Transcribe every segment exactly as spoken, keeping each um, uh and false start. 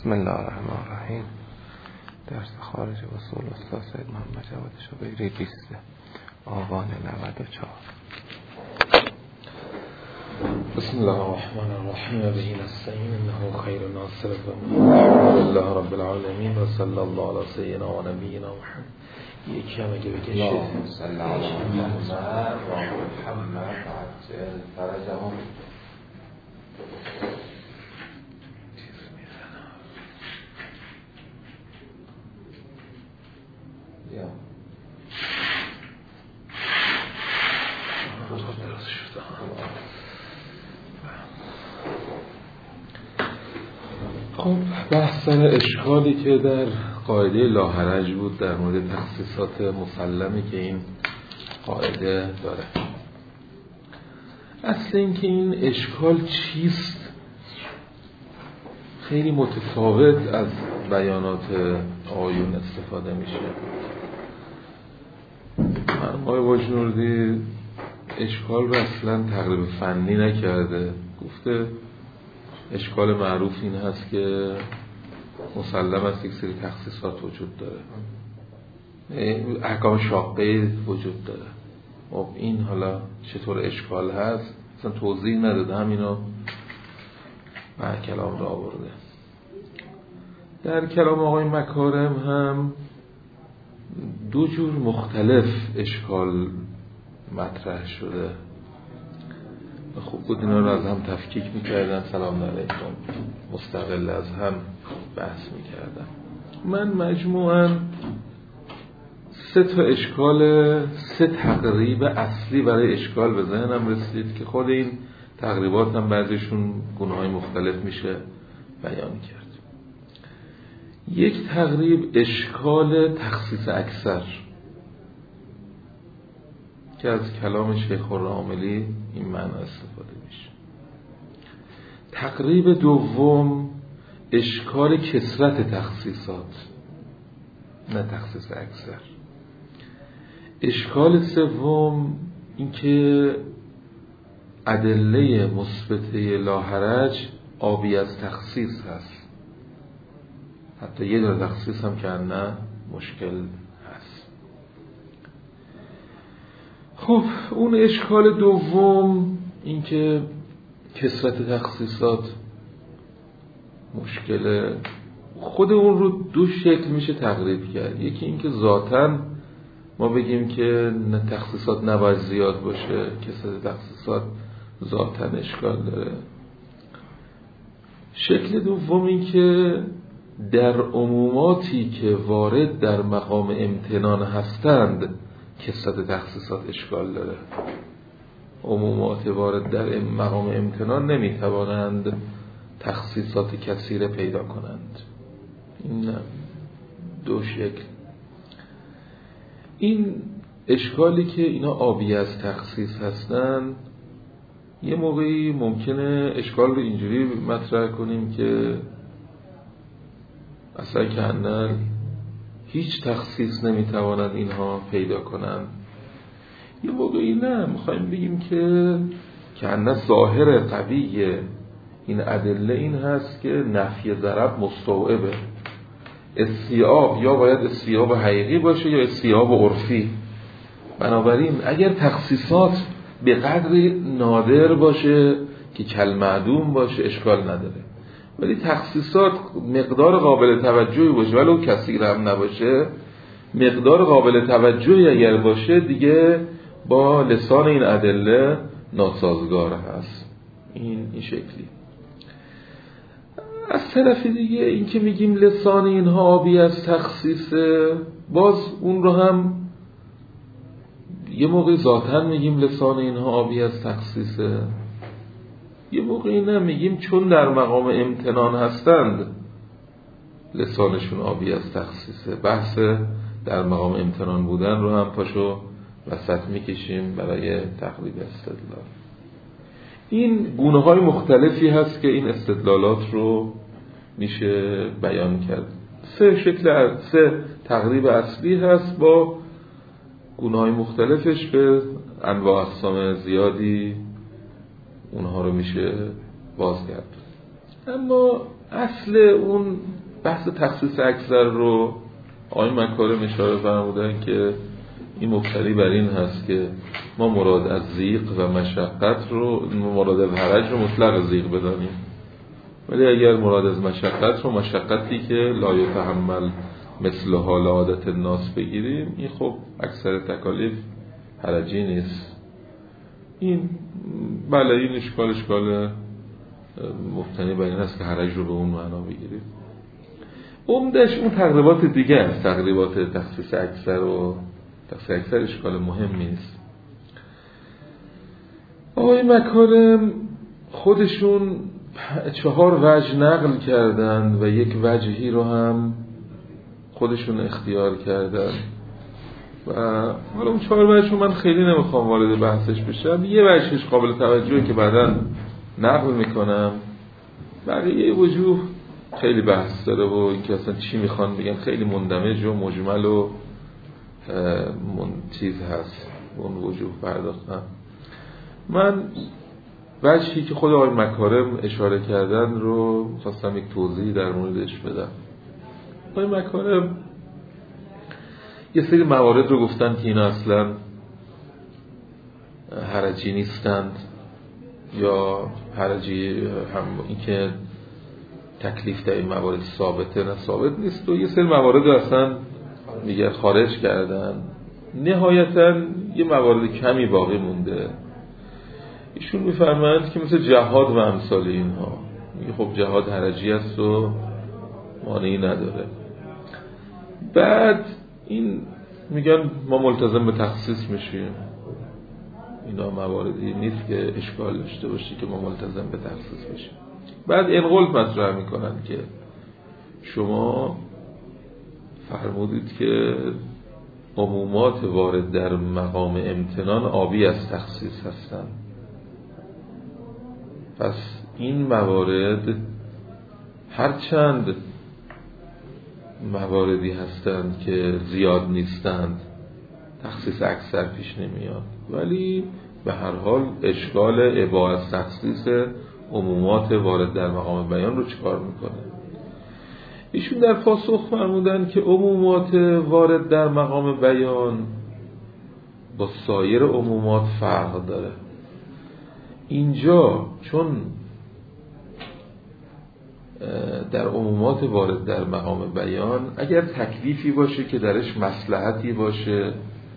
بسم الله الرحمن الرحیم. درس خارج اصول استاد سید محمد جواد شبیری بیست آبان نود و چهار. بسم الله الرحمن الرحیم و به نستعین انه خیر ناصر الحمدلله رب العالمین و صلی الله علی سیدنا و نبینا محمد. یکی هم اگه بکشه اللهم صل علی محمد و محمد عجل فرجهم. یا خب بحث سر اشکالی که در قاعده لاحرج بود در مورد تخصیصات مسلمی که این قاعده داره. اصل این که این اشکال چیست خیلی متفاوت از بیانات آیون استفاده میشه. من آقای واجنوردی اشکال رو اصلا تقریب فنی نکرده، گفته اشکال معروف این هست که مسلم است یک سری تخصیصات وجود داره، احکام شاقه وجود داره. خب این حالا چطور اشکال هست اصلا توضیح نداده، همینو بر کلام را آورده. در کلام آقای مکارم هم دو جور مختلف اشکال مطرح شده. خوب بود اینا رو از هم تفکیک میکردن، سلام علیکم، مستقل از هم بحث میکردن. من مجموعاً سه تا اشکال، سه تقریب اصلی برای اشکال به ذهنم رسید که خود این تقریبات هم بعضیشون گونه‌های مختلف میشه بیان کرد. یک تقریب اشکال تخصیص اکثر که از کلام شیخ الراملی این معنی استفاده میشه. تقریب دوم اشکال کثرت تخصیصات، نه تخصیص اکثر. اشکال سوم این که ادله مثبته لاحرج آبی از تخصیص هست، حتی یه دونه تخصیص هم که نه مشکل هست. خب اون اشکال دوم این که کثرت تخصیصات مشکله، خود اون رو دو شکل میشه تقریب کرد. یکی این که ذاتاً ما بگیم که تخصیصات نباید زیاد باشه، کثرت تخصیصات ذاتاً اشکال داره. شکل دوم این که در عموماتی که وارد در مقام امتنان هستند کثرت تخصیصات اشکال داره. عمومات وارد در مقام امتنان نمیتوانند تخصیصات کثیره پیدا کنند. این دو شکل. این اشکالی که اینا آبی از تخصیص هستند، یه موقعی ممکنه اشکال رو اینجوری مطرح کنیم که اصلا کندن هیچ تخصیص نمیتوانند اینها پیدا کنند. یه موقعی نه، میخوایم بگیم که کندن ظاهر قویه این ادله این هست که نفی ضرب مستوعبه. استیعاب یا باید استیعاب حقیقی باشه یا استیعاب عرفی. بنابراین اگر تخصیصات به قدر نادر باشه که کالمعدوم باشه اشکال نداره، ولی تخصیصات مقدار قابل توجهی باشه ولو کثیر هم نباشه، مقدار قابل توجهی اگر باشه دیگه با لسان این ادله ناسازگار هست. این این شکلی. از طرف دیگه این که میگیم لسان اینها آبی از تخصیصه، باز اون رو هم یه موقع ذاتاً میگیم لسان اینها آبی از تخصیصه، یه موقعی نه میگیم چون در مقام امتنان هستند لسانشون آبی از تخصیصه. بحث در مقام امتنان بودن رو هم پاشو وسط میکشیم برای تقریب استدلال. این گونه های مختلفی هست که این استدلالات رو میشه بیان کرد. سه شکل، سه تقریب اصلی هست با گونه های مختلفش به انواع اقسام زیادی اونها رو میشه بازگرد. اما اصل اون بحث تخصیص اکثر رو آقای مکارم اشاره فرمودن که این مبتنی بر این هست که ما مراد از ضیق و مشقت رو، مراد از حرج رو مطلق ضیق بدانیم، ولی اگر مراد از مشقت رو مشقتی که لا یتحمل مثل حال عادت الناس بگیریم، این خب اکثر تکالیف حرجی نیست. این بله این اشکال اشکال مبتنی بر این هست که حرج رو به اون معنا بگیریم. عمدش اون تقریبات دیگه است، تقریبات تخصیص اکثر و تخصیص اکثر اشکال مهمی نیست. آقای مکارم خودشون چهار وجه نقل کردن و یک وجهی رو هم خودشون اختیار کردن و حالا اون چهار وجه من خیلی نمیخوام وارد بحثش بشم. یه وجهش قابل توجهه که بعداً نقل میکنم، بقیه وجوه خیلی بحث داره و اینکه اصلا چی میخوان بگن خیلی مندمج و مجمل و من چیز هست اون وجوه پرداختم. من وجهی که خود آقای مکارم اشاره کردن رو خواستم یک توضیح در موردش بدم. آقای مکارم یه سری موارد رو گفتن که اینا اصلا حرجی نیستند یا حرجی هم این که تکلیف در این موارد ثابته نه ثابت نیست و یه سری موارد رو اصلا میگه خارج کردن. نهایتا یه موارد کمی باقی مونده. ایشون میفرمایند که مثل جهاد و امثال اینها، میگه خب جهاد حرجی است و مانعی نداره. بعد این میگن ما ملتزم به تخصیص میشیم، اینا مواردی نیست که اشکال داشته باشی که ما ملتزم به تخصیص بشیم. بعد انقل مطرح میکنن که شما فرمودید که عمومات وارد در مقام امتنان آبی از تخصیص هستند، پس این موارد هرچند مواردی هستند که زیاد نیستند تخصیص اکثر پیش نمیاد، ولی به هر حال اشکال اباحه از تخصیص عمومات وارد در مقام بیان رو چکار میکنه؟ ایشون در پاسخ فرمودن که عمومات وارد در مقام بیان با سایر عمومات فرق داره. اینجا چون در عمومات وارد در مقام بیان اگر تکلیفی باشه که درش مصلحتی باشه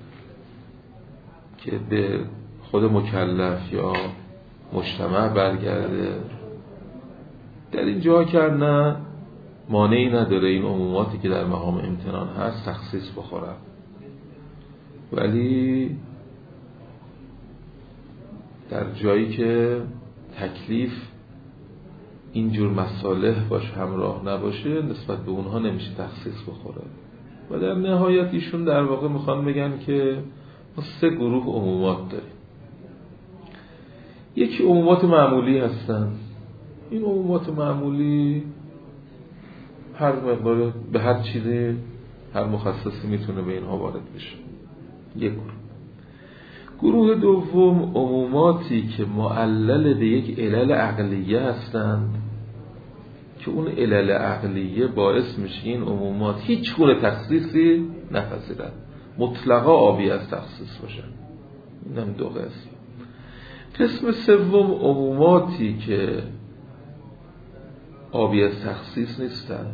که به خود مکلف یا مجتمع برگرده، در این جا کرده مانعی نداره این عموماتی که در مقام امتنان هست تخصیص بخورن. ولی در جایی که تکلیف اینجور مصالح باش همراه نباشه نسبت به اونها نمیشه تخصیص بخوره. و در نهایت ایشون در واقع میخوان بگن که ما سه گروه عمومات داریم. یکی عمومات معمولی هستن، این عمومات معمولی هر مقدار به هر چیزی هر مخصصی میتونه به اینها وارد بشه. یک گروه. گروه دوم عموماتی که معلل به یک علل عقلیه هستند که اون علل عقلیه باعث میشه این عمومات هیچ گونه تخصیصی نپذیرند، مطلقا آبی از تخصیص باشن. اینم دو قسم. قسم سوم عموماتی که آبی از تخصیص نیستن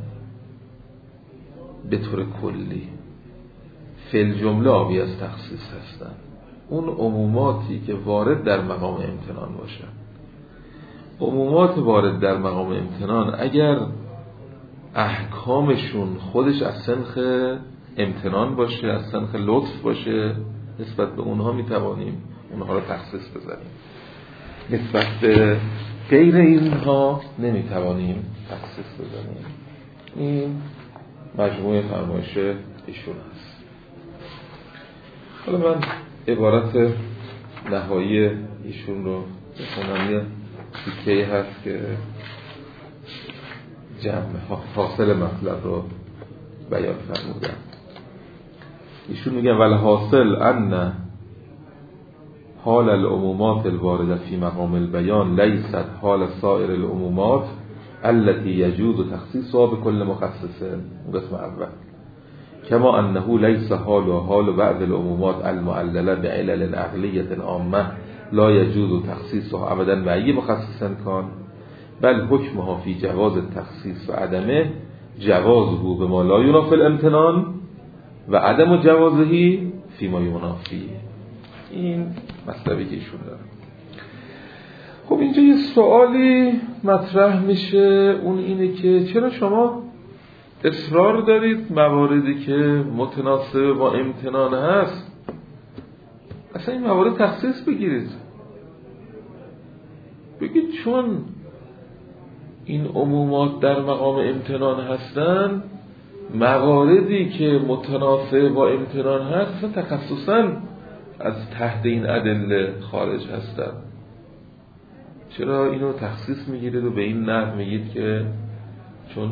به طور کلی، فی جمله آبی از تخصیص هستن. اون عموماتی که وارد در مقام امتنان باشن. عمومات وارد در مقام امتنان اگر احکامشون خودش از سنخ امتنان باشه، از سنخ لطف باشه، نسبت به اونها میتوانیم اونها رو تخصیص بزنیم. نسبت به غیر اینها نمیتوانیم تخصیص بزنیم. این مجموعه فرمایش ایشون هست. حالا من عبارت نهایی ایشون رو بخونم. یه تیکه‌ای هست که جمع حاصل مطلب رو بیان فرمودن. ایشون میگن ولی حاصل ان حال العمومات الوارده فی مقام البیان لیست حال سایر العمومات التي يجوز تخصيصها بكل مخصص. قسم اول. كما انه ليس حال و حال بعض العمومات المعلله بعلل عقلیه عامه لا يجوز تخصيصها ابدا بأي مخصص كان، بل حكمها في جواز التخصيص و عدمه جوازه بما لا ينافي الامتنان و عدم جوازه فيما ينافی. این مطلبی که ایشون داره. خب اینجا یه سوالی مطرح میشه، اون اینه که چرا شما اصرار دارید مواردی که متناسب با امتنان هست اصلا این موارد تخصیص بگیرید؟ بگید چون این عمومات در مقام امتنان هستن، مواردی که متناسب با امتنان هست اصلا تخصصاً از تحت این ادله خارج هستن. چرا اینو تخصیص میگیرید و به این نحو میگید که چون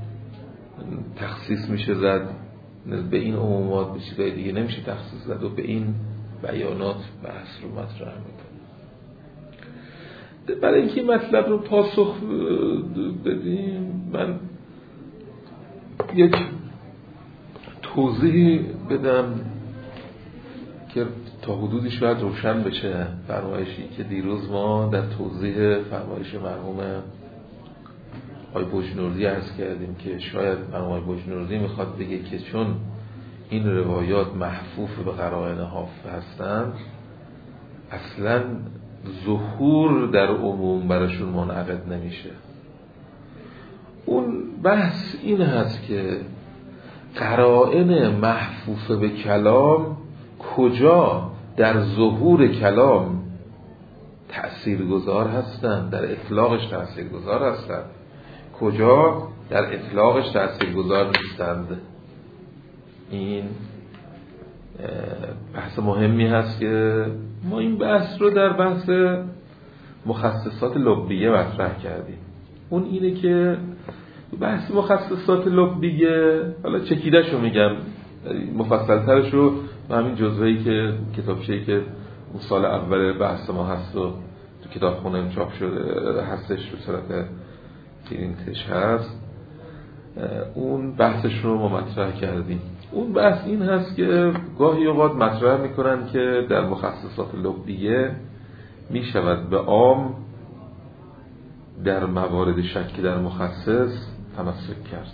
تخصیص میشه زد به این عمومات به چیزای دیگه نمیشه تخصیص زد و به این بیانات بحث رو مطرح میکنه؟ برای اینکه مطلب رو پاسخ بدیم من یک توضیح بدم که تا حدودی شاید روشن بشه فرمایشی که دیروز ما در توضیح فرمایش مرحوم آقای بجنوردی عرض کردیم که شاید مرحوم آقای بجنوردی میخواد بگه که چون این روایات محفوف به قرائن حافظ هستند اصلا ظهور در عموم براشون منعقد نمیشه. اون بحث این هست که قرائن محفوف به کلام کجا در ظهور کلام تأثیرگذار هستند، در اطلاقش تأثیرگذار هستند، کجا در اطلاقش تأثیرگذار نیستند. این بحث مهمی هست که ما این بحث رو در بحث مخصصات لبیه مطرح کردیم. اون اینه که بحث مخصصات لبیه، حالا چکیدش رو میگم مفصل ترش رو و همین جزوهی که کتابچه‌ای که اون سال اول بحث ما هست و تو کتابخونه چاپ شده هستش به صورت پرینتش هست، اون بحثش رو ما مطرح کردیم. اون بحث این هست که گاهی اوقات مطرح میکنن که در مخصصات لبیه میشود به عام در موارد شک در مخصص تمسک کرد.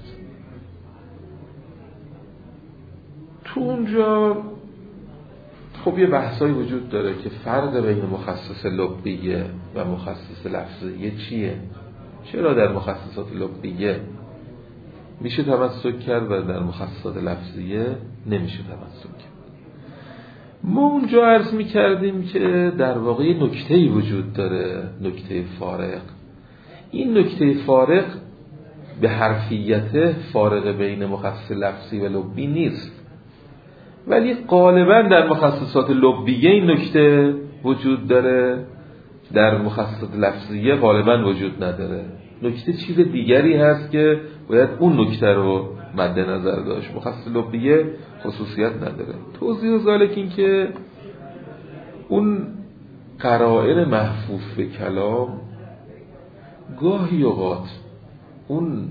تو اونجا خب یه بحثایی وجود داره که فرق بین مخصص لبیه و مخصص لفظیه چیه؟ چرا در مخصصات لبیه میشه تمسک کرد و در مخصصات لفظیه نمیشه تمسک کرد؟ ما اونجا عرض میکردیم که در واقع نکته‌ای وجود داره، نکته فارق. این نکته فارق به حرفیت فارق بین مخصص لفظی و لبی نیست، ولی غالبا در مخصصات لبیه این نکته وجود داره، در مخصصات لفظیه غالبا وجود نداره. نکته چیز دیگری هست که باید اون نکته رو مد نظر داشت. مخصص لبیه خصوصیت نداره. توضیح ذالک این که اون قرائن محفوف به کلام گاهی اوقات اون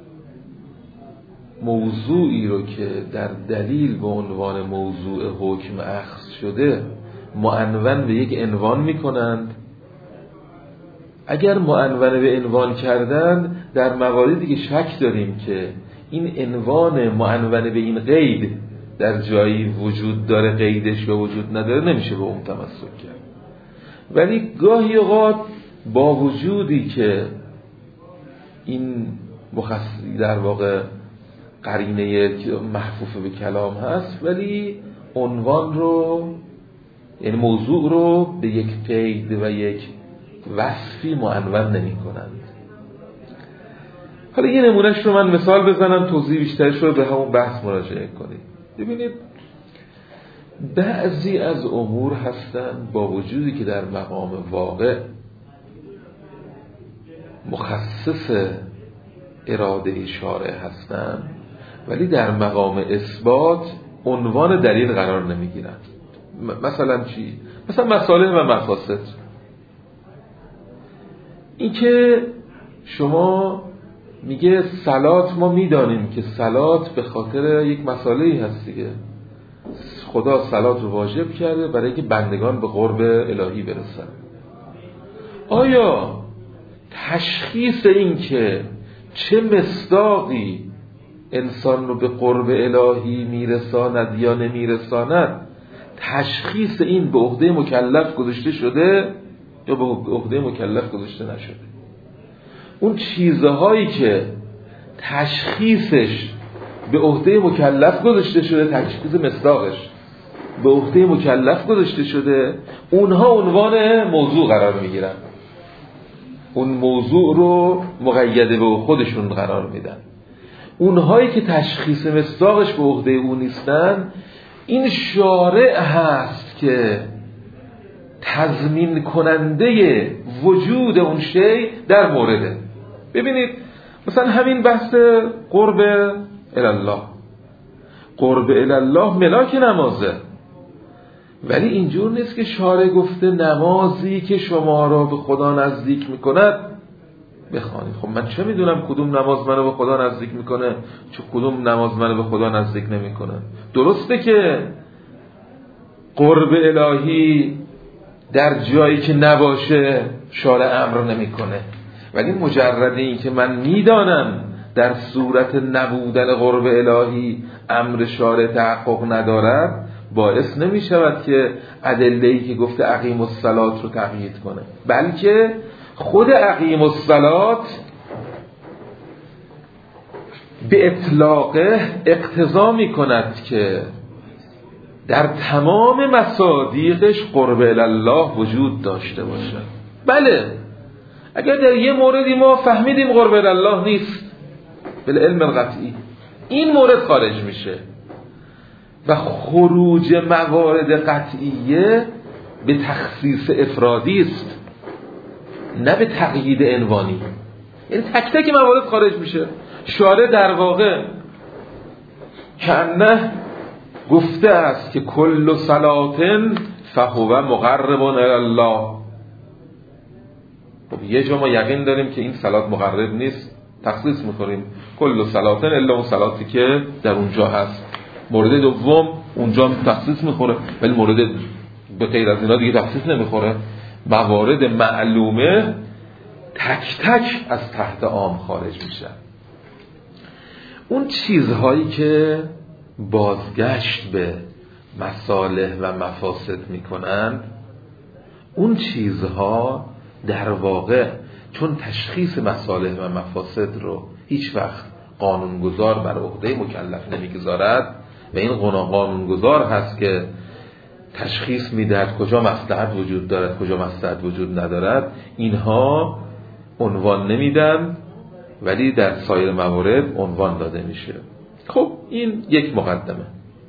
موضوعی رو که در دلیل به عنوان موضوع حکم اخذ شده معنون به یک عنوان میکنند. اگر معنون به عنوان کردن، در مواردی که شک داریم که این عنوان معنون به این قید در جایی وجود داره قیدش و وجود نداره نمیشه به اون تمسک کرد. ولی گاهی اوقات با وجودی که این مخصصی در واقع قرینه محفوف به کلام هست، ولی عنوان رو یعنی موضوع رو به یک قید و یک وصفی معنون نمی کنند. حالا یه نمونهش رو من مثال بزنم توضیح بیشترش رو به همون بحث مراجعه کنید. ببینید بعضی از امور هستن با وجودی که در مقام واقع مخصص اراده شارع هستن، ولی در مقام اثبات عنوان دلیل قرار نمیگیرن. مثلا چی؟ مثلا مصالح و مفاسد. این که شما میگه صلات ما میدانیم که صلات به خاطر یک مسئله‌ای هست دیگه. خدا صلات رو واجب کرده برای اینکه بندگان به قرب الهی برسن. آیا تشخیص این که چه مصداقی انسان رو به قرب الهی میرساند یا نمیرساند، تشخیص این به عهده مکلف گذاشته شده یا به عهده مکلف گذاشته نشده؟ اون چیزهایی که تشخیصش به عهده مکلف گذاشته شده، تشخیص مصداقش به عهده مکلف گذاشته شده، اونها عنوان موضوع قرار میگیرن، اون موضوع رو مقیده به خودشون قرار میدن. اونهایی که تشخیص مصداقش به عهده اون نیستن، این شارع هست که تضمین کننده وجود اون شی در مورده. ببینید مثلا همین بحث قرب الله، قرب الله ملاک نمازه، ولی اینجور نیست که شارع گفته نمازی که شما را به خدا نزدیک میکند بخوانید. خب من چه میدونم کدوم نماز منو به خدا نزدیک میکنه، چه کدوم نماز منو به خدا نزدیک نمیکنه؟ درسته که قرب الهی در جایی که نباشه شارع امر نمیکنه، ولی مجرد این که من میدانم در صورت نبودن قرب الهی امر شارع تحقق ندارد، باعث نمی شود که ادله‌ای که گفته اقیم الصلات رو تقیید کنه، بلکه خود اقیم الصلات به اطلاقه اقتضا می کند که در تمام مصادیقش قرب الله وجود داشته باشد. بله اگر در یه موردی ما فهمیدیم قرب الله نیست بالعلم القطعی، این مورد خارج میشه و خروج موارد قطعیه به تخصیص افرادی است، نه به تقیید عنوانی. یعنی تک تک موارد خارج میشه. شارع در واقع کنه گفته است که کل صلات فهو مقرب الی الله. خب یه جا ما یقین داریم که این صلات مقرب نیست، تخصیص میکنیم کل صلات الا اون صلاتی که در اونجا هست. مورد دوم اونجا تخصیص میخوره، ولی مورد به غیر از اینا دیگه تخصیص نمیخوره. موارد معلومه تک تک از تحت عام خارج میشن. اون چیزهایی که بازگشت به مصالح و مفاسد میکنن، اون چیزها در واقع چون تشخیص مصالح و مفاسد رو هیچ وقت قانونگذار بر عهده مکلف نمیگذارد و این قانونگذار هست که تشخیص میدهد کجا مصلحت وجود دارد کجا مصلحت وجود ندارد، اینها عنوان نمیدن ولی در سایر موارد عنوان داده میشه. خب این یک مقدمه.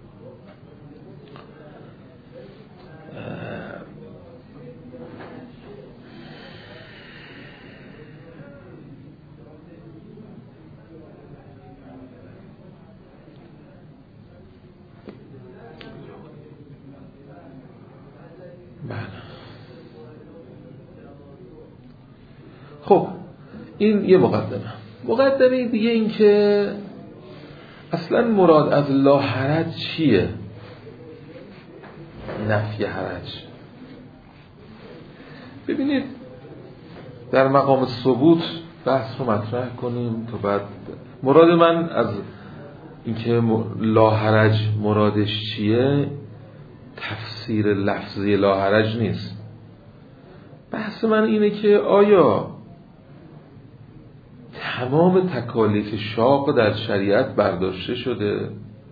خب این یه مقدمه. مقدمه دیگه این که اصلا مراد از لا حرج چیه؟ نفی حرج. ببینید در مقام ثبوت بحث رو مطرح کنیم تا بعد مراد من از اینکه لا حرج مرادش چیه تفسیر لفظی لا حرج نیست. بحث من اینه که آیا تمام تکالیف شاق در شریعت برداشته شده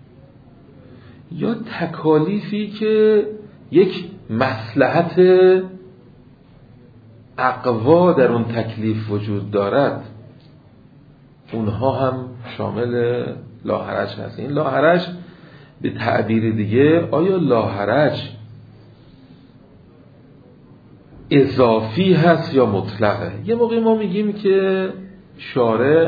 یا تکالیفی که یک مصلحت اقوا در اون تکلیف وجود دارد اونها هم شامل لا حرج هست. این لا حرج به تعبیر دیگه آیا لا حرج اضافی هست یا مطلقه؟ یه موقع ما میگیم که شارع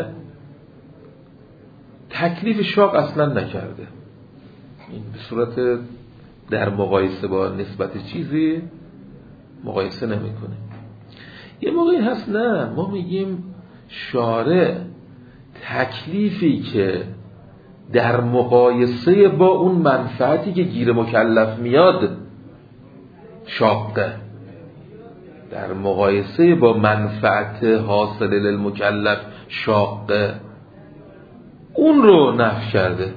تکلیف شاق اصلا نکرده، این به صورت در مقایسه با نسبت چیزی مقایسه نمیکنه. یه موقعی هست نه، ما میگیم شارع تکلیفی که در مقایسه با اون منفعتی که گیر مکلف میاد شاقه، در مقایسه با منفعت حاصل للمکلف شاقه، اون رو نفی کرده.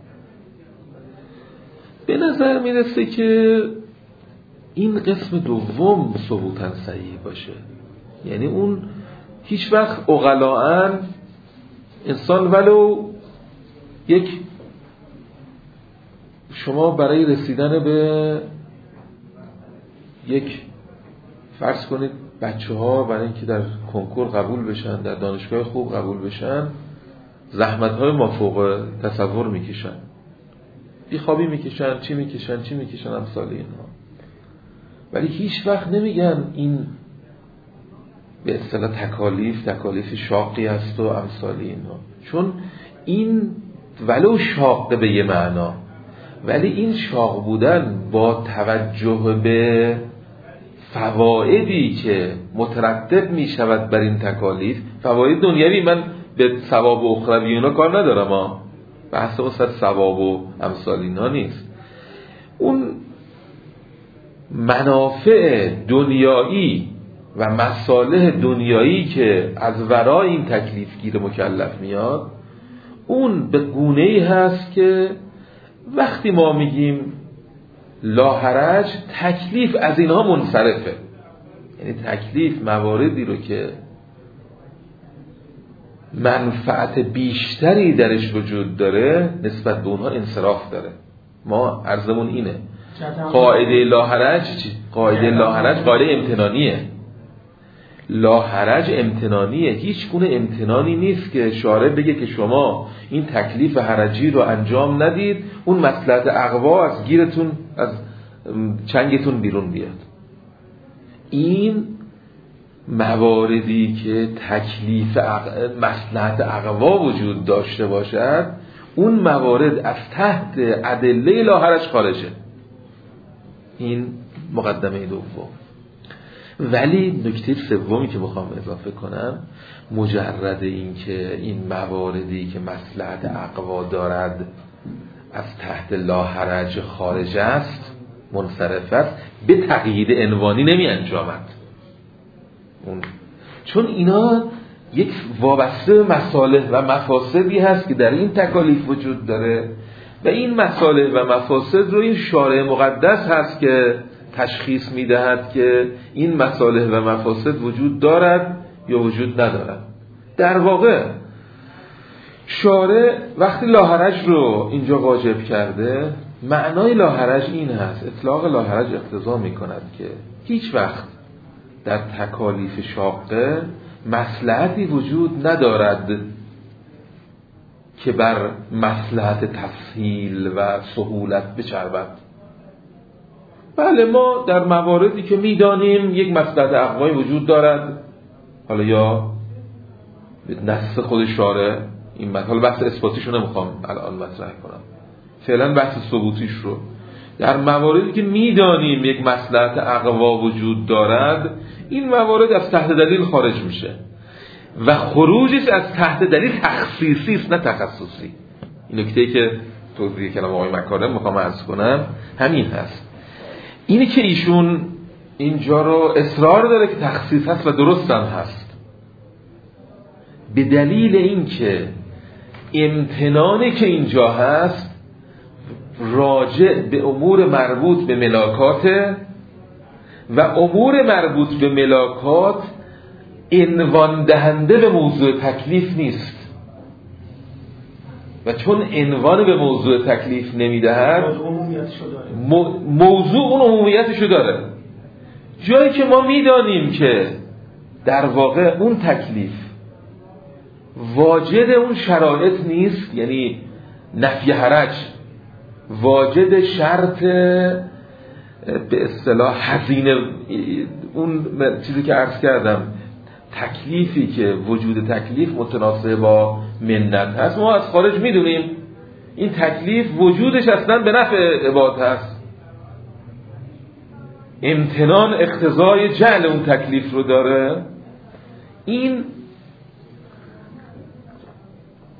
به نظر میرسه که این قسم دوم ثبوتاً صحیح باشه، یعنی اون هیچ وقت عقلاً انسان ولو یک، شما برای رسیدن به یک، فرض کنید بچه ها برای اینکه در کنکور قبول بشن، در دانشگاه خوب قبول بشن، زحمت های مافوق تصور میکشن، بیخوابی میکشن، چی میکشن چی میکشن امثال اینها، ولی هیچ وقت نمیگن این به اصطلاح تکالیف تکالیف شاقی است و امثال اینها، چون این ولو شاقه به یه معنا، ولی این شاق بودن با توجه به فوائدی که مترتب می شود بر این تکالیف، فواید دنیوی، من به ثواب و اخروی اینا کار ندارم ها، بحث اصلا ثواب و امثال اینا نیست، اون منافع دنیایی و مصالح دنیایی که از ورای این تکلیف گیر مکلف میاد، اون به گونه‌ای هست که وقتی ما میگیم لا حرج، تکلیف از اینها منصرفه، یعنی تکلیف مواردی رو که منفعت بیشتری درش وجود داره نسبت به اونها انصراف داره. ما عرضمون اینه، قاعده لا حرج، قاعده لا حرج قاعده امتنانیه، لا حرج امتنانیه، هیچ گونه امتنانی نیست که شارع بگه که شما این تکلیف حرجی رو انجام ندید اون مصلحت اقوا از گیرتون، از چنگتون بیرون بیاد. این مواردی که تکلیف مصلحت اقوا وجود داشته باشد، اون موارد از تحت ادله لا حرج خارجه. این مقدمه دوم. ولی نکته سومی که میخوام اضافه کنم، مجرد این که این مواردی که مصلحت اقوا دارد از تحت لا حرج خارج است، منصرف است، به تقیید عنوانی نمی انجامد، چون اینا یک وابسته مصالح و مفاسدی هست که در این تکالیف وجود داره و این مصالح و مفاسد رو این شارع مقدس هست که تشخیص میدهد که این مصالح و مفاسد وجود دارد یا وجود ندارد. در واقع شارع وقتی لا حرج رو اینجا واجب کرده، معنای لا حرج این هست، اطلاق لا حرج اقتضا میکند که هیچ وقت در تکالیف شاقه مصلحتی وجود ندارد که بر مصلحت تسهیل و سهولت بچربد. بله، ما در مواردی که میدانیم یک مصلحت اقوایی وجود دارد، حالا یا نص خود شارع این مطلب، حالا بحث اثباتیشو نمیخوام الان مطرح کنم، فعلا بحث ثبوتیش رو، در مواردی که میدانیم یک مصلحت اقوا وجود دارد، این موارد از تحت دلیل خارج میشه و خروجش از تحت دلیل تخصیصی است نه تخصصی. این نکته‌ای که توضیح کلام آقای مکارم میخوام عرض کنم همین هست، اینی که ایشون اینجا رو اصرار داره که تخصیص هست و درست هم هست، به دلیل اینکه امتنانی که اینجا هست راجع به امور مربوط به ملاکات و امور مربوط به ملاکات عنوان دهنده به موضوع تکلیف نیست و چون عنوان به موضوع تکلیف نمیدهد موضوع اون عمومیتشو داره. جایی که ما میدانیم که در واقع اون تکلیف واجد اون شرایط نیست، یعنی نفی حرج واجد شرط به اصطلاح هزینه، اون چیزی که عرض کردم تکلیفی که وجود تکلیف متناسب با منت هست، ما از خارج میدونیم این تکلیف وجودش اصلا به نفع عباد هست، امتنان اقتضای جعل اون تکلیف رو داره. این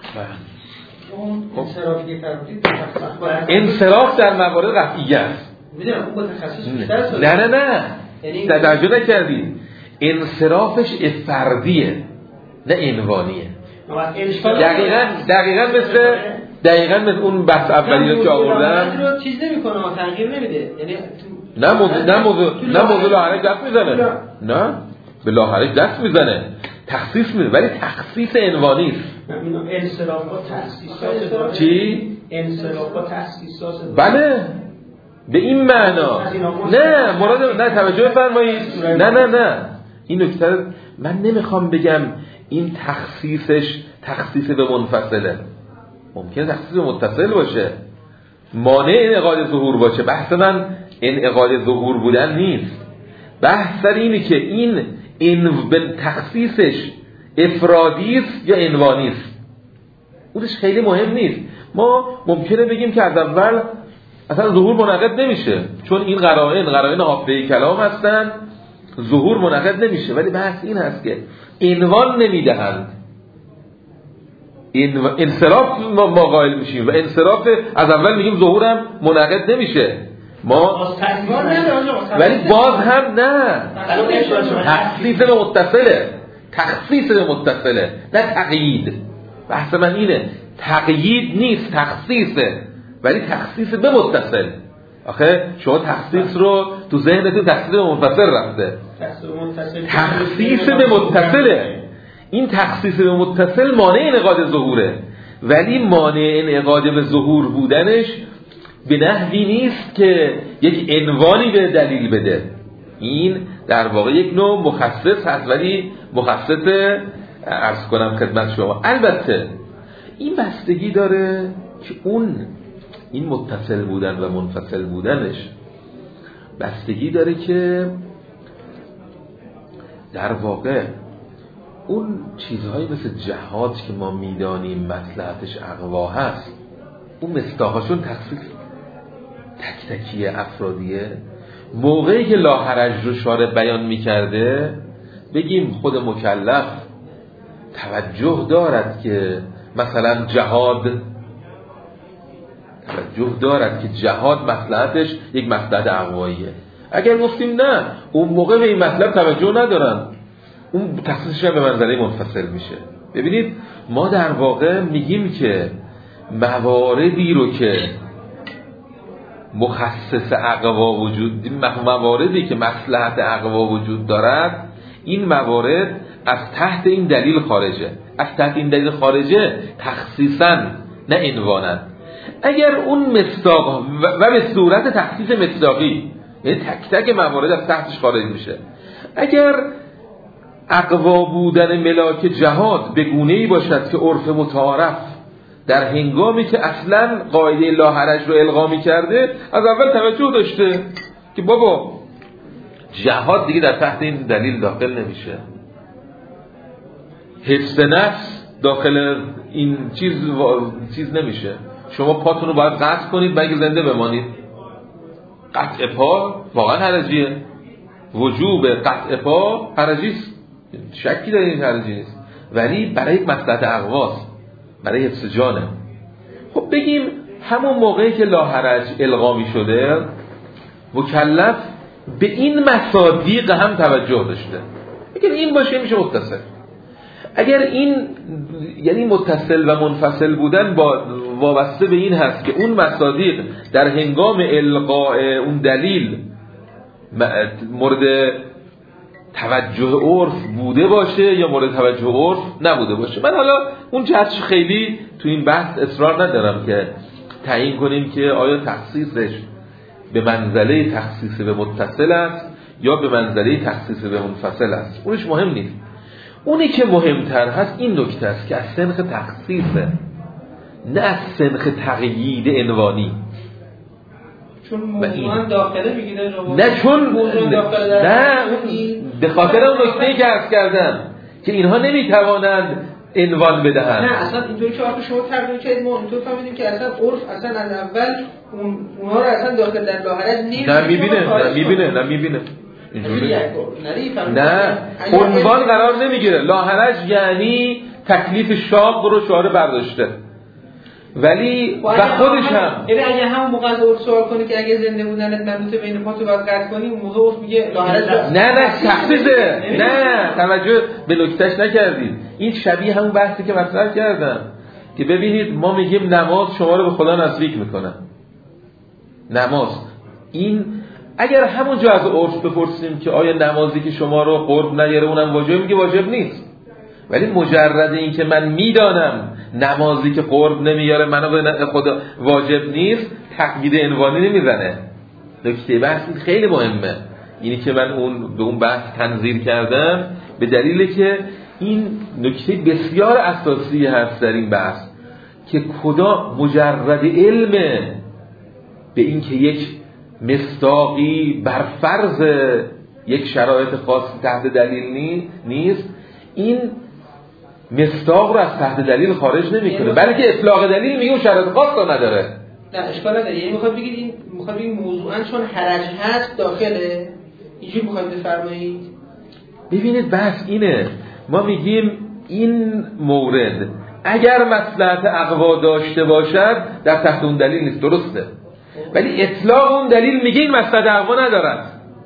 اون انصرافی که فرمودید انصراف در موارد قطعیه است. میدونم اون با تخصص بیشتر نه نه نه یعنی توجه نکردید، انصرافش فردیه نه عنوانیه. دقیقاً دقیقاً مثل دقیقاً مثل اون بحث اولی رو که آوردن رو چیز نمی‌کنه، ما تغییر نمیده. یعنی نه موضوع نه موضوع نه موضوع لاحرج دست میزنه، نه به لاحرج دست میزنه، تخصیص میده، ولی تخصیص عنوانی است. انصراف با تخصیصات چی؟ انصراف با تخصیصات بله به این معنا. نه مراد نه توجه بفرمایید، نه نه نه این نکته من نمیخوام بگم این تخصیصش تخصیص به منفصله، ممکنه تخصیص به متصل باشه، مانع انعقاد ظهور باشه. بحث من انعقاد ظهور بودن نیست، بحث سر اینه که این این به تخصیصش افرادی است یا عنوانی است. اونش خیلی مهم نیست. ما ممکنه بگیم که از اول اصلا ظهور منعقد نمیشه چون این قرائن قرائن حافظه کلام هستن، ظهور منعقد نمیشه. ولی بحث این هست که عنوان نمیدهند، انصراف ما قائل میشیم و انصراف از اول میگیم ظهورم منعقد نمیشه ما، ولی باز هم نه تخصیص به متصله، تخصیص به متصله نه تقیید. بحث من اینه تقیید نیست، تخصیصه، ولی تخصیص به متصل. آخه شما تخصیص رو تو ذهنتون تخصیص به منفصل رفته، تخصیص به متصله. این تخصیص به متصل مانع انعقاد ظهوره، ولی مانع انعقاد به ظهور بودنش به نحوی نیست که یک عنوانی به دلیل بده. این در واقع یک نوع مخصص هست، ولی مخصص عرض کنم خدمت شما. البته این بستگی داره که اون این متصل بودن و منفصل بودنش بستگی داره که در واقع اون چیزهایی مثل جهاد که ما میدانیم مصلحتش اقوا هست، اون مصداقاشون تخصیص تک تکی افرادیه. موقعی که لاحرج رو شارع بیان میکرده بگیم خود مکلف توجه دارد که مثلا جهاد توجه دارد که جهاد مصلحتش یک مصلحت اقواییه. اگر گفتیم نه اون موقع به این مطلب توجه ندارن، اون تخصیصش به منزله منفصل میشه. ببینید ما در واقع میگیم که مواردی رو که مخصص اقوا وجود مواردی که مصلحت اقوا وجود دارد، این موارد از تحت این دلیل خارجه، از تحت این دلیل خارجه تخصیصاً نه عنواناً. اگر اون مصداق و به صورت تخصیص مصداقی، یعنی تک تک موارد از تحتش خارج میشه. اگر اقوا بودن ملاک جهاد به گونه‌ای باشد که عرف متعارف در هنگامی که اصلا قاعده لاحرج رو الغا می‌کرده از اول توجه داشته که بابا جهاد دیگه در تحت این دلیل داخل نمیشه، حفظ نفس داخل این چیز چیز نمیشه، شما پاتون رو باید قطع کنید بلکه زنده بمانید. قطع پا واقعا حرجیه، وجوب قطع پا حرجیست، شکی در این حرجی نیست، ولی برای یک مصلحت اقواست، برای حفظ جانه. خب بگیم همون موقعی که لاحرج الغا می شده مکلف به این مصادیق هم توجه داشته. اگر این باشه میشه متصل. اگر این یعنی متصل و منفصل بودن با وابسته به این هست که اون مصادیق در هنگام القاء اون دلیل مورد توجه عرف بوده باشه یا مورد توجه عرف نبوده باشه. من حالا اون جهتش خیلی تو این بحث اصرار ندارم که تعیین کنیم که آیا تخصیصش به منزله تخصیص به متصل است یا به منزله تخصیص به منفصل است. اونش مهم نیست. اونی که مهمتر هست این نکته است که از سنخ تخصیصه، نه از سنخ تقیید عنوانی. چون موضوعا داخله میگیره نه چون نه به خاطر اون نکته‌ای که عرض کردم که اینها نمیتوانند عنوان بدهند. نه اصلا اینطوری که آخه شما ترجمه کردید ما اینطور فهمیدیم که اصلا عرف اصلا از اول اون اونها رو اصلا داخل در لاحرج نمیبینه. نه میبینه نه میبینه نه میبینه اینجوری نه عنوان قرار نمیگیره. لاحرج یعنی تکلیف شاق رو شارع برداشته، ولی و خودش هم یعنی اگه همون موقع از عرف سوال کنی که اگه زنده بودنت ممنوطه بین پاتو باید قطع کنی، اون موقع عرف میگه لاحرج. نه نه تخصیصه، نه توجه به نکتهش نکردید. این شبیه همون بحثی که مطرح کردم که ببینید ما میگیم نماز شما رو به خدا نزدیک میکنه. نماز این اگر همونجا از عرف بپرسیم که آیا نمازی که شما رو قرب نیاره اونم واجب، میگه واجب نیست. ولی مجرد این که من میدانم نمازی که قرب نمیاره منو به خدا واجب نیست، تقیید عنوانی نمیزنه. نکته بحث خیلی مهمه، اینی که من اون به اون بحث تنظیر کردم به دلیلی که این نکته بسیار اساسی هست در این بحث که خدا مجرد علمه به این که یک مصداقی بر فرض یک شرایط خاص تحت دلیل نیست، این مصداق رو از تحت دلیل خارج نمیکنه، بلکه اطلاق دلیل میگه اون شرایط خاص رو نداره. نه اشکال نداره. یعنی میخواد بگید این میخواد بگید موضوعاً چون حرج هست داخله اینجوری میخواد بفرمایید. ببینید بحث اینه، ما میگیم این مورد اگر مصلحت اقوا داشته باشد در تحت اون دلیل نیست، درسته، ولی اطلاق اون دلیل میگه این مصلحت اقوا ندارد.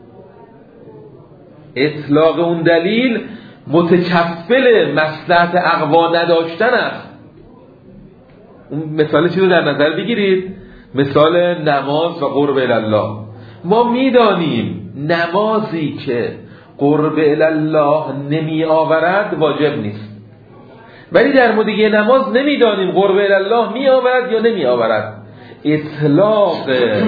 اطلاق اون دلیل متکفل مصلحت اقوا نداشتن است. اون مثال چی رو در نظر بگیرید؟ مثال نماز و قرب الله. ما میدانیم نمازی که قرب الله نمی آورد واجب نیست، ولی در مورد یه نماز نمیدانیم قرب الله می آورد یا نمی آورد. اطلاق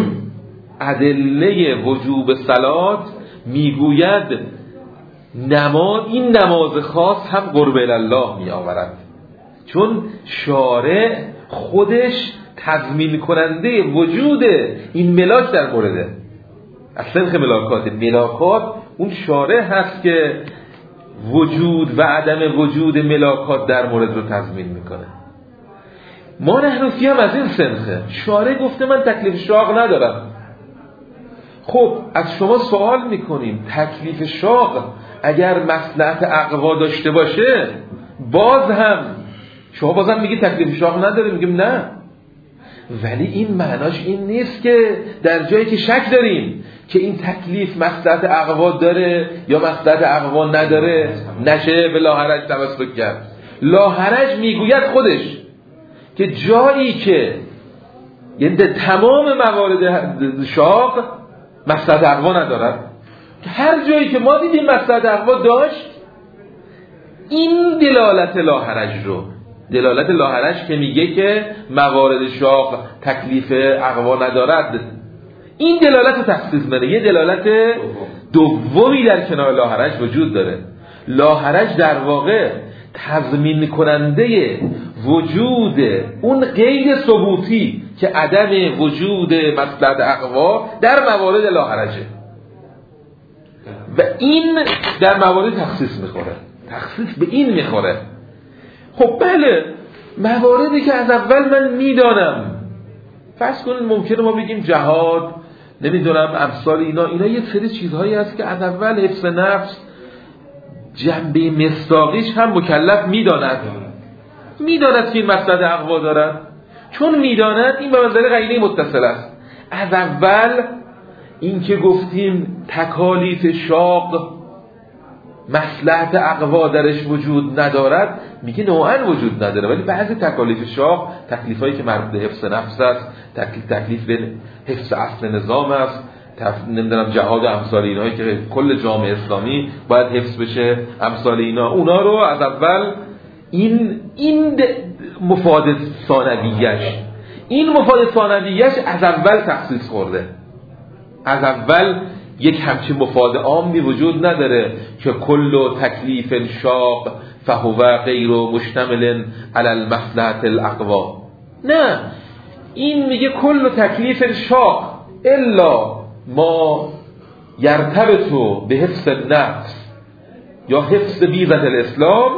ادله وجوب صلات میگوید نماز این نماز خاص هم قرب الله می آورد، چون شارع خودش تضمین کننده وجود این ملاک در مورده. اصلا که ملاکات ملاکات اون شارع هست که وجود و عدم وجود ملاکات در مورد رو تضمین میکنه. ما نحنفی هم از این سنخه. شارع گفته من تکلیف شاق ندارم. خب از شما سوال میکنیم تکلیف شاق اگر مصلحت اقوا داشته باشه باز هم شما بازم میگی تکلیف شاق نداره، میگیم نه، ولی این معناش این نیست که در جایی که شک داریم که این تکلیف مصلحت اقوا داره یا مصلحت اقوا نداره نشه به لاحرج توسل کرد. لاحرج میگوید خودش که جایی که یعنی تمام موارد شاق مصلحت اقوا ندارد، هر جایی که ما دیدیم مصلحت اقوا داشت این دلالت لاحرج رو دلالت لاحرج که میگه که موارد شاق تکلیف اقوا ندارد، این دلالت رو تخصیص میده. یه دلالت دومی در کنار لاحرج وجود داره. لاحرج در واقع تضمین کننده وجود اون قید ثبوتی که عدم وجود مصلحت اقوا در موارد لاحرجه و این در موارد تخصیص میخوره، تخصیص به این میخوره. خب بله، مواردی که از اول من میدانم، فرض کنید ممکنه ما بگیم جهاد، نمیدونم امثال اینا اینا یه سری چیزهایی هست که از اول حفظ نفس جنبه مصداقیش هم مکلف میداند میداند که این مصلحت اقوا دارد، چون میداند این به منزله قرینه متصل است. از اول این که گفتیم تکالیف شاق مصلحت اقوا درش وجود ندارد، میگه نوعا وجود نداره، ولی بعضی تکالیف شاق تکلیفایی که مربوط به حفظ نفس است، تکلیف تکلیف به حفظ اصل نظام است، نمیدونم جهاد و امثال اینایی که کل جامعه اسلامی باید حفظ بشه، امثال اینا، اونا رو از اول این این مفاد ثانویه‌اش این مفاد ثانویه‌اش از اول تخصیص خورده. از اول یک همچین مفاد عامی وجود نداره که کل تکلیف شاق فهو غیر مشتمل علی المصلحة الاقوا. نه، این میگه کل تکلیف شاق الا ما یرتبط به حفظ النفس یا حفظ بیضة الاسلام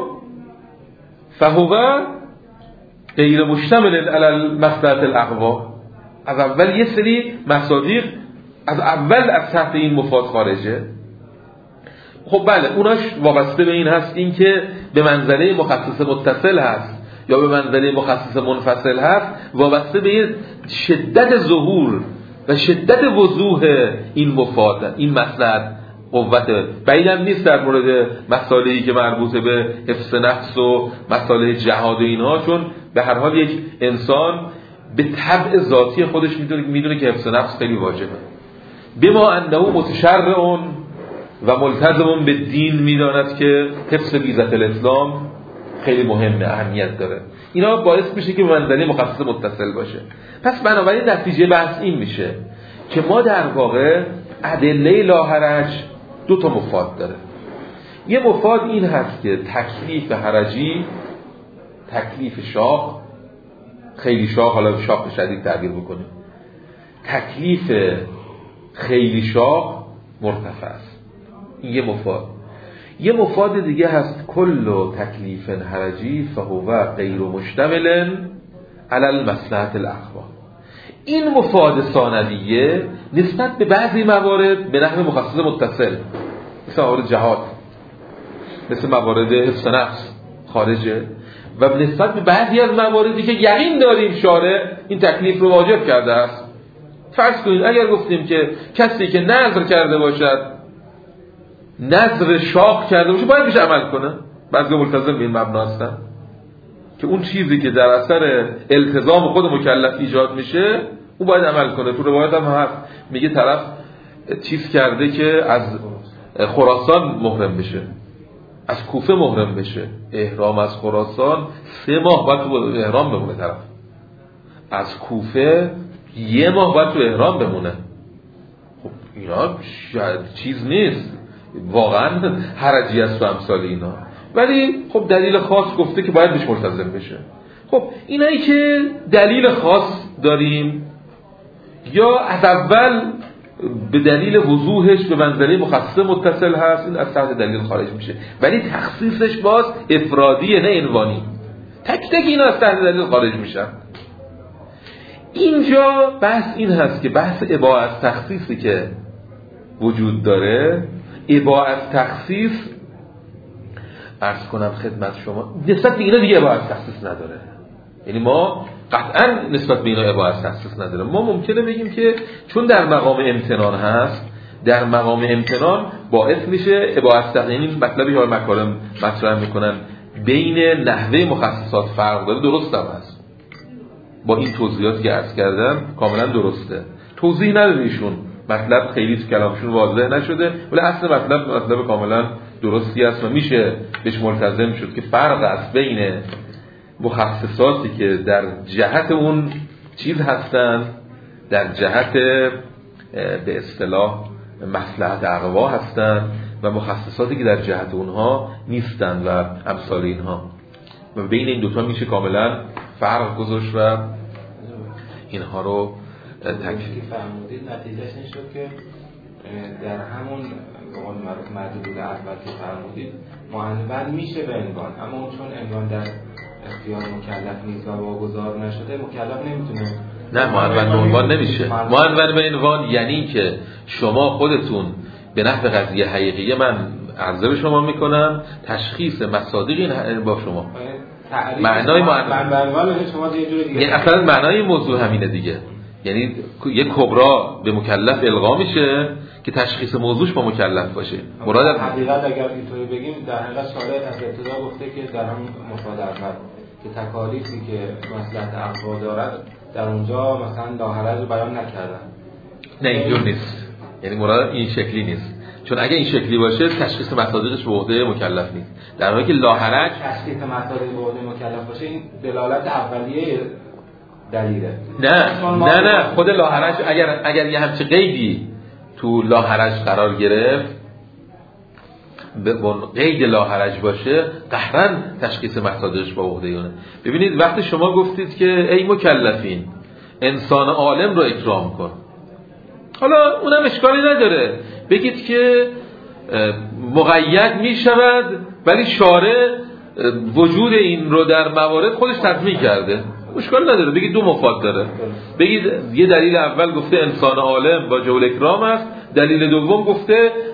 فهو غیر مشتمل علی المصلحة الاقوا. از اول یه سری مصادیق از اول از تحت این مفاد خارجه. خب بله اوناش وابسته به این هست این که به منزله مخصص متصل هست یا به منزله مخصص منفصل هست، وابسته به شدت ظهور و شدت وضوح این مفاد، این مصلحت قوت. بعیدم نیست در مورد مسائلی که مربوط به حفظ نفس و مسائل جهاد و اینها، چون به هر حال یک انسان به طبع ذاتی خودش میدونه میدونه که حفظ نفس خیلی واجبه. بما انه متشرع و ملتزم به دین میداند که حفظ بیزت الاسلام خیلی مهمه، اهمیت داره. اینا باعث میشه که به منزله مخصص متصل باشه. پس بنابراین نتیجه بحث این میشه که ما در واقع ادله لاحرج دو تا مفاد داره. یه مفاد این هست که تکلیف حرجی، تکلیف شاق، خیلی شاق، حالا شاق شدید تعبیر بکنیم، تکلیف خیلی شاق مرتفع است. این یه مفاد. یه مفاد دیگه هست کل تکلیف حرجی فهو غیر مشتمل علی المصلحة الاقوى. این مفاد ثانویه نسبت به بعضی موارد به نحو مخصص متصل، مثل موارد جهاد، مثل موارد حفظ نفس خارجه، و نسبت به بعضی از مواردی که یقین داریم شارع این تکلیف رو واجب کرده است. فرض کنید اگر گفتیم که کسی که نذر کرده باشد، نذر شاق کرده باشه، باید بهش عمل کنه. بعضی ملتزم به این مبنا هستن که اون چیزی که در اثر التزام خود مکلف ایجاد میشه او باید عمل کنه. تو روایت هم هست میگه طرف چیز کرده که از خراسان محرم بشه، از کوفه محرم بشه، احرام از خراسان سه ماه باید تو احرام بمونه، طرف از کوفه یه ماه باید تو احرام بمونه. خب اینا چیز نیست واقعا، حرجی است و امثال اینا، ولی خب دلیل خاص گفته که باید بهش ملتزم بشه. خب اینایی که دلیل خاص داریم یا از اول به دلیل وضوحش به منزله مخصص متصل هست، این از تحت دلیل خارج میشه، ولی تخصیصش باز افرادیه نه عنوانی. تک تک اینا از تحت دلیل خارج میشن. اینجا بحث این هست که بحث اباحت تخصیصی که وجود داره، اباحت تخصیص عرض کنم خدمت شما نسبت به اینا دیگه اباحت تخصیص نداره. یعنی ما قطعا نسبت به اینا اباحت تخصیص نداره. ما ممکنه بگیم که چون در مقام امتنان هست، در مقام امتنان باعث میشه اباحت تخصیص، یعنی مطلبی که مکارم مطرح میکنن بین نحوه مخصصات فرق داره، درست هم هست. با این توضیحاتی که عرض کردم کاملا درسته. توضیح نداره ایشون، مطلب خیلی تو کلامشون واضح نشده، ولی اصل مطلب مطلب کاملا درستی است و میشه بهش ملتزم شد که فرق است بین مخصصاتی که در جهت اون چیز هستن، در جهت به اصطلاح مصلحت اقوا هستن، و مخصصاتی که در جهت اونها نیستن و امثال اینها، و بین این دوتا میشه کاملا فرق گذاشت و اینها رو تکلیف فرمودید. نتیجهش این شد که در همون به قول معروف مردود اول که فرمودید معنون میشه به عنوان، اما چون عنوان در اختیار مکلف نیست و واگذار نشده، مکلف نمیتونه. نه، معنون به عنوان نمیشه. معنون به عنوان یعنی که شما خودتون به نحو قضیه حقیقیه، من عرضه به شما میکنم، تشخیص مصادیق این با شما معنای معنون شما یه جوری دیگه، یعنی اصلا معنای موضوع همینه دیگه. یعنی یک کبرا به مکلف القا میشه که تشخیص موضوعش با مکلف باشه. مراد حقیقت اگر اینطوری بگیم، در حقیقت شارع از ابتدا گفته که در همون مفاد اول که تکالیفی که مصلحت اقوا دارد در اونجا مثلا لاحرج رو بیان نکردن. نه اینجور نیست، یعنی مراد این شکلی نیست، چون اگه این شکلی باشه تشخیص مصادیقش به عهده مکلف نیست، در حالی که لاحرج تشخیص مصادیق به عهده مکلف باشه. این دلالت اولیه دلیله. نه نه نه خود لاحرج اگر اگر یه همچه قیدی تو لاحرج قرار گرفت، به قید لاحرج باشه، قهرن تشخیص مصادیقش با عهده اونه. ببینید وقتی شما گفتید که ای مکلفین انسان عالم رو اکرام کن، حالا اونم اشکالی نداره بگید که مقید می شود، ولی شارع وجود این رو در موارد خودش تضمین کرده، اشکال نداره. بگید دو مفاد داره، بگید یه دلیل اول گفته انسان عالم با جول اکرام است، دلیل دوم گفته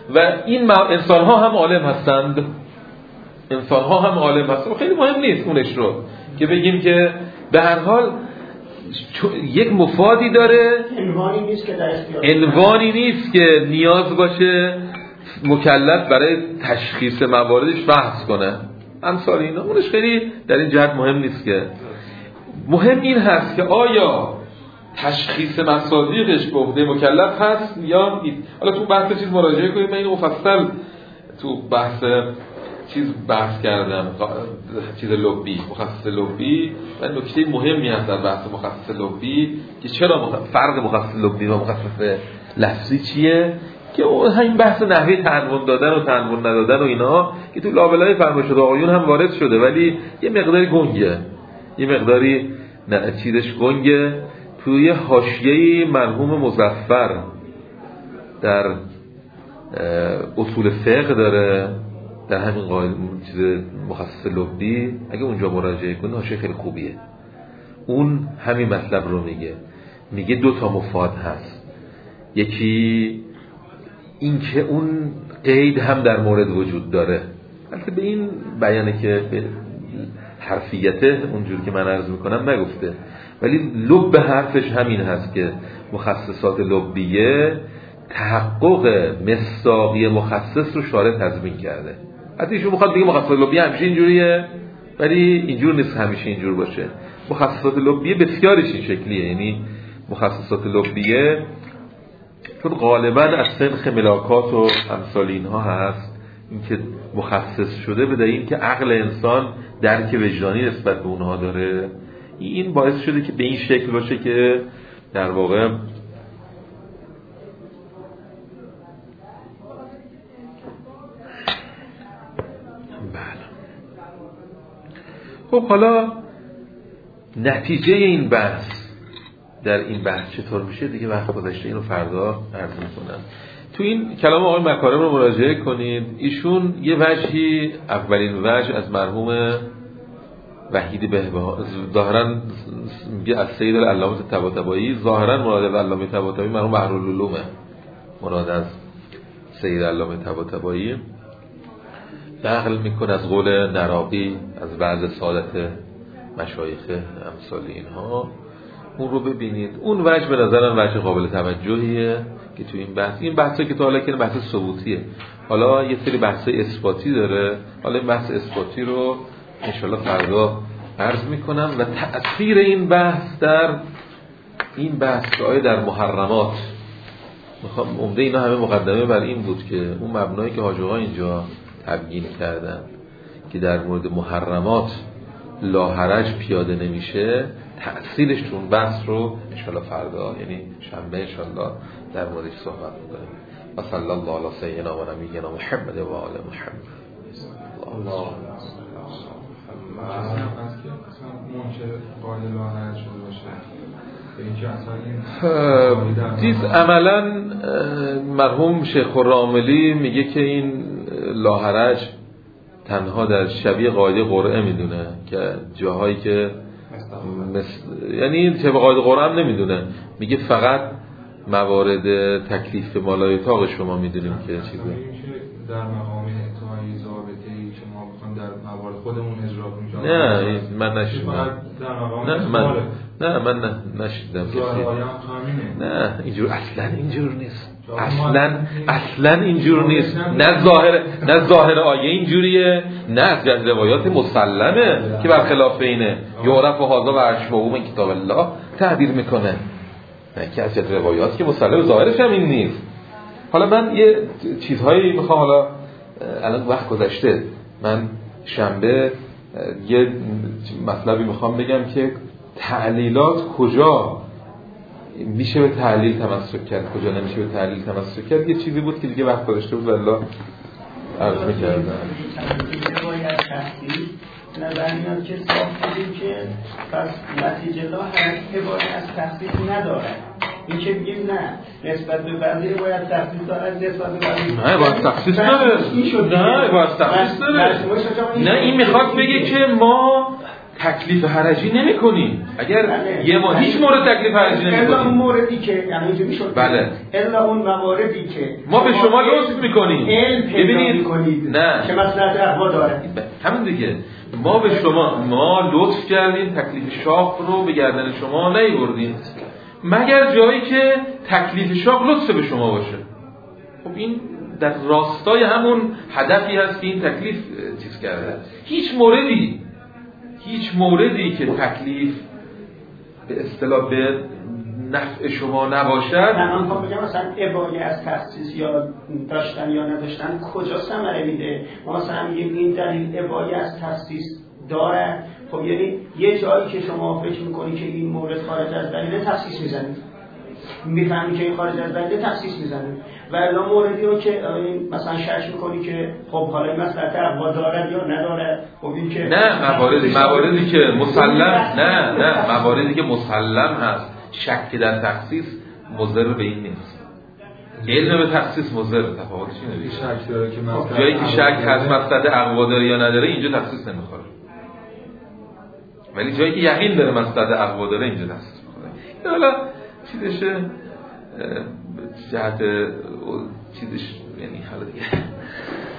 و این انسان ها هم عالم هستند، انسان ها هم عالم هستند. خیلی مهم نیست اونش رو که بگیم که به هر حال یک مفادی داره، عنوانی نیست که در اختیار عنوانی نیست که نیاز باشه مکلف برای تشخیص مواردش بحث کنه امثال اینا. اونش خیلی در این جهت مهم نیست. که مهم این هست که آیا تشخیص مصادیقش به عهده مکلف هست یا نیست. حالا تو بحث چیز مراجعه کنید، من این مفصل تو بحث چیز بحث کردم، چیز لبی، مخصص لبی. و نکته مهمی هست در بحث مخصص لبی که چرا فرق مخصص لبی و مخصص لفظی چیه، که همین بحث نحوه تنوین دادن و تنوین ندادن و اینا که تو لابلای فرمایشات آقایون هم وارد شده، ولی یه مقداری گنگه، یه مقداری نه چیزش گنگه. توی حاشیه مرحوم مظفر در اصول فقه داره، در همین قاعده چیز مخصص لبی، اگه اونجا مراجعه کنه حاشیه خیلی خوبیه. اون همین مطلب رو میگه، میگه دو تا مفاد هست. یکی این که اون قید هم در مورد وجود داره، البته به این بیانه که به حرفیته اونجوری که من عرض میکنم نگفته، ولی لب حرفش همین هست که مخصصات لبیه تحقق مصداقی مخصص رو شارع تضمین کرده. حتی ایشون میخواد بگه مخصصات لبیه همیشه اینجوریه، ولی اینجور نیست همیشه اینجور باشه. مخصصات لبیه بسیارش این شکلیه، یعنی مخصصات لبیه چون غالبا از سنخ ملاکات و امثال اینها هست، این که مخصص شده به دلیل که عقل انسان درک وجدانی نسبت به اونها داره، این باعث شده که به این شکل باشه که در واقع بله. خب حالا نتیجه این بحث در این بحث چطور میشه دیگه وقت گذشته، اینو فردا عرض میکنم. تو این کلام آقای مکارم رو مراجعه کنید. ایشون یه وجهی، اولین وجه از مرحوم وحید بهبهانی، ظاهرا میگه از سید العلامه طباطبایی، ظاهرا مراد از علامه طباطبایی مرحوم بحرالعلومه، مراد از سید العلامه طباطبایی نقل میکنه از قول نراقی، از بعض سادت مشایخ امثال اینها. اون رو ببینید. اون وجه به نظرم وجه قابل توجهیه که تو این بحث، این بحثی که تا حالا که بحث ثبوتیه، حالا یه سری بحثای اثباتی داره. حالا این بحث اثباتی رو انشالله فردا عرض میکنم و تأثیر این بحث در این بحث که آیه در محرمات. میخوام عمده اینا همه مقدمه بر این بود که اون مبنایی که حاج آقا اینجا تبیین کردن که در مورد محرمات لاحرج پیاده نمیشه، تأثیرش تو اون بحث رو انشالله فردا، یعنی شنبه انشالله در موردش صحبت میکنیم. و صلی الله علی سیدنا و نبینا محمد و آل محمد. الله چیز عملا مرحوم شیخ خراملی میگه که این لاحرج تنها در شبیه قاعده قرعه میدونه که جاهایی که مثل، یعنی طبق قاعده قرعه هم نمیدونه، میگه فقط موارد تکلیف مالای اتاق شما میدونیم که چیزه در مقام اعطای ضابطه‌ای که ما بخوایم در موارد خودمون اجرا کنیم. نه من نشیدم. نه من نه من نه نشیدم کسی. نه اینجور اصلا اینجور نیست. اصلا اصلا اینجور نیست. نه ظاهر نه ظاهر آیه اینجوریه، نه از روایات مسلمه که برخلاف اینه. یعرف و هذا و اشباهه من کتاب الله تعبیر میکنه. نه که از روایات که مسلمه ظاهرش هم این نیست. حالا من یه چیزهایی میخوام، حالا الان وقت گذشته، من شنبه یه مطلبی میخوام بگم که تعلیلات کجا میشه به تعلیل تمسک کرد، کجا نمیشه به تعلیل تمسک کرد. یه چیزی بود که دیگه وقت گذشته بود والله عرض میکردم. باید تحصیل نظر میاد که ساختیم که پس نتیجه لا حباری از تحصیل ندارد. این که بگیم نه نسبت به بعضی باید تخصیص دارد، نسبت به بعضی نه باید تخصیص داره، نه باید تخصیص داره. نه این میخواد بگه که ما تکلیف حرجی نمی کنیم. اگر بله. یه ما هیچ مورد تکلیف حرجی نمی الا اون کنیم، موردی که یعنی اینجوری میشد بله، الا اون مواردی که ما به شما لطف میکنیم ببینید نه که مصلحت اقوا داره، همین دیگه، ما به شما ما لطف کردیم تکلیف شاق رو به گردن شما نیوردیم مگر جایی که تکلیف شاق لطف به شما باشه. خب این در راستای همون هدفی هست که این تکلیف چیز کرده. هیچ موردی هیچ موردی که تکلیف به اصطلاح به نفع شما نباشد، من میخوام بگم مثلا ابایی از تخصیص یا داشتن یا نداشتن کجا ثمره میده؟ ما مثلا میگیم این دلیل ابایی از تخصیص داره، خب یعنی یه جایی که شما فکر میکنی که این مورد خارج از دلیل تخصیص میزنید، میفهمی که این خارج از دلیل تخصیص میزنید، و الا موردی رو که مثلا شک میکنی که خب حالا این مصلحت اقوا داره یا نداره، خب این که نه مواردی مواردی که مسلم نه نه مواردی که مسلم هست، شک در تخصیص مضر به این نیست. علم به تخصیص مضر، تفاوتش اینه. شک داره که مصلحت جایی که شک هست مصلحت اقوا داره یا نداره اینجا تخصیص نمیخوره، ولی جایی که یقین داره مصلحت اقوا داره اینجا تخصیص میخوره. حالا چیزشه جهت چیزش یعنی حالا دیگه